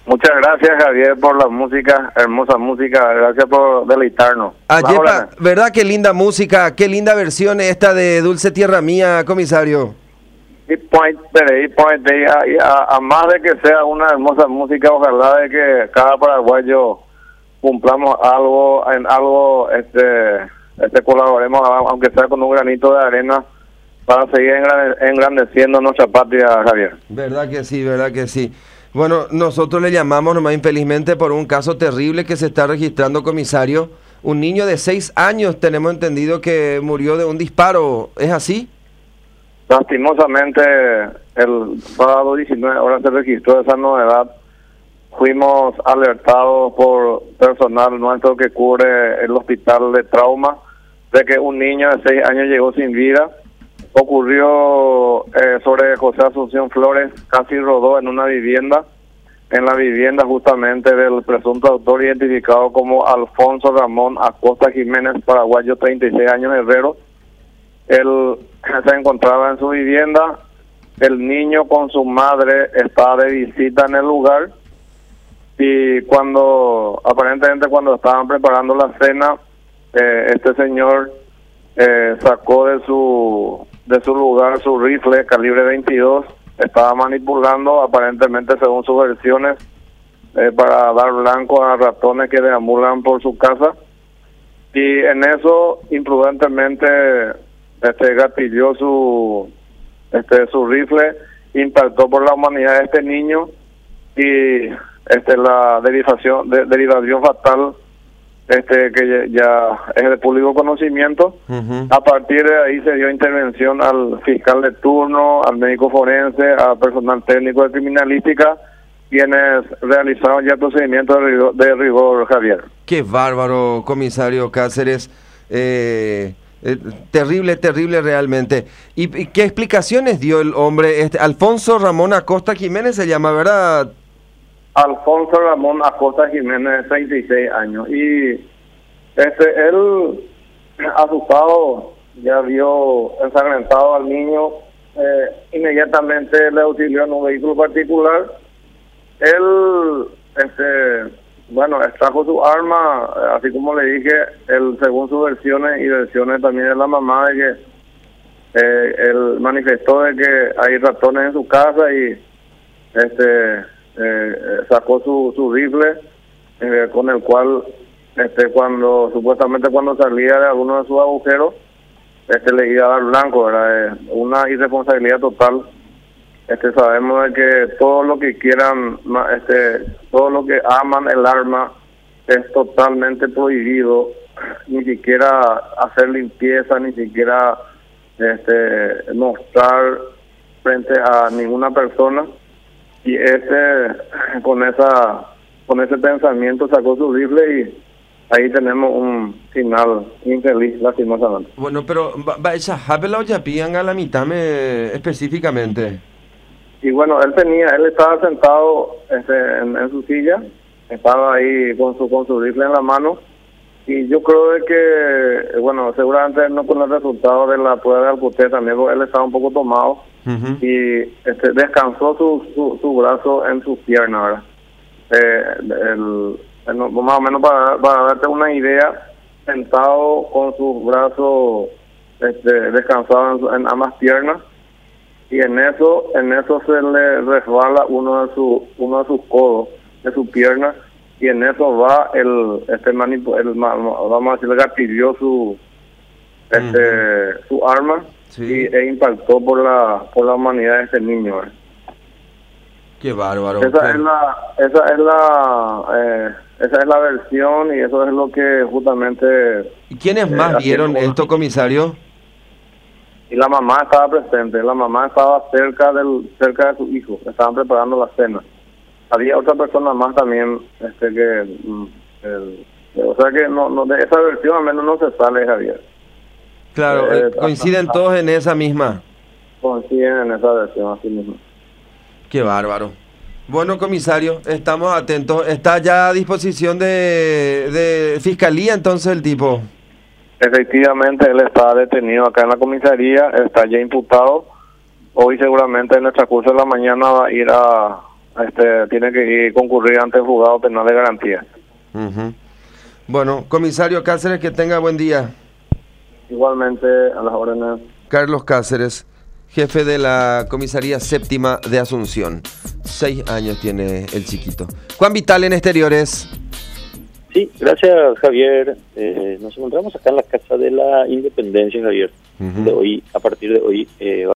Muchas gracias, Javier, por la música, hermosa música. Gracias por deleitarnos. Ayepa, ¿verdad? Qué linda música, qué linda versión esta de Dulce Tierra Mía, comisario. A más de que sea una hermosa música, ojalá de que cada paraguayo cumplamos algo, colaboremos, aunque sea con un granito de arena, para seguir engrandeciendo nuestra patria, Javier. Verdad que sí, verdad que sí. Bueno, nosotros le llamamos nomás infelizmente por un caso terrible que se está registrando, comisario. Un niño de 6 años, tenemos entendido que murió de un disparo, ¿es así? Lastimosamente, el sábado 19 horas se registró esa novedad. Fuimos alertados por personal nuestro que cubre el hospital de trauma de que un niño de 6 años llegó sin vida. Ocurrió sobre José Asunción Flores, casi rodó en una vivienda, en la vivienda justamente del presunto autor identificado como Alfonso Ramón Acosta Jiménez, paraguayo, 36 años, herrero. Él se encontraba en su vivienda, el niño con su madre estaba de visita en el lugar y aparentemente cuando estaban preparando la cena, este señor sacó de su lugar su rifle calibre 22, estaba manipulando aparentemente según sus versiones para dar blanco a ratones que deambulan por su casa, y en eso imprudentemente gatilló su rifle, impactó por la humanidad de este niño y la derivación fatal que ya es de público conocimiento. A partir de ahí se dio intervención al fiscal de turno, al médico forense, al personal técnico de criminalística, quienes realizaron ya procedimientos de rigor, Javier. Qué bárbaro, comisario Cáceres. Terrible, terrible realmente. ¿Y qué explicaciones dio el hombre? Alfonso Ramón Acosta Jiménez se llama, ¿verdad? Alfonso Ramón Acosta Jiménez, 36 años. Y él, asustado, ya vio ensangrentado al niño, inmediatamente le auxilió en un vehículo particular. Él, extrajo su arma, así como le dije, él, según sus versiones y versiones también de la mamá, de que él manifestó de que hay ratones en su casa y sacó su rifle, con el cual supuestamente cuando salía de alguno de sus agujeros le iba a dar blanco, ¿verdad? Una irresponsabilidad total. Sabemos de que todo lo que quieran, todo lo que aman el arma es totalmente prohibido, ni siquiera hacer limpieza, ni siquiera mostrar frente a ninguna persona. Y con ese pensamiento sacó su rifle y ahí tenemos un final infeliz, lastimosamente. Bueno, pero esa habla ya pidan a la mitad específicamente. Y bueno, él estaba sentado en su silla, estaba ahí con su rifle en la mano, y yo creo de que, bueno, seguramente no con el resultado de la prueba de alcohol también, porque él estaba un poco tomado, y descansó su brazo en su pierna, ¿verdad? Más o menos para darte una idea, sentado con su brazo descansado en ambas piernas, y en eso se le resbala uno de sus codos de su pierna, y en eso va vamos a decir, gatilló su arma, sí, e impactó por la humanidad de este niño. Qué bárbaro. Esa es la versión, y eso es lo que justamente. ¿Y quiénes más vieron esto, comisario? Y la mamá estaba presente, la mamá estaba cerca de su hijo, estaban preparando la cena. Había otra persona más también, o sea que no de esa versión al menos no se sale, Javier. Claro, coinciden todos en esa misma. Coinciden en esa versión, así mismo. Qué bárbaro. Bueno, comisario, estamos atentos. ¿Está ya a disposición de fiscalía entonces el tipo? Efectivamente, él está detenido acá en la comisaría, está ya imputado. Hoy seguramente en el transcurso de la mañana va a ir a tiene que ir concurrir ante el juzgado penal de garantía. Ujú. Bueno, comisario Cáceres, que tenga buen día. Igualmente, a las órdenes. Carlos Cáceres, jefe de la comisaría séptima de Asunción. 6 años tiene el chiquito. Juan Vital en Exteriores. Sí, gracias, Javier. Nos encontramos acá en la Casa de la Independencia, Javier. Ujú. De hoy, a partir de hoy,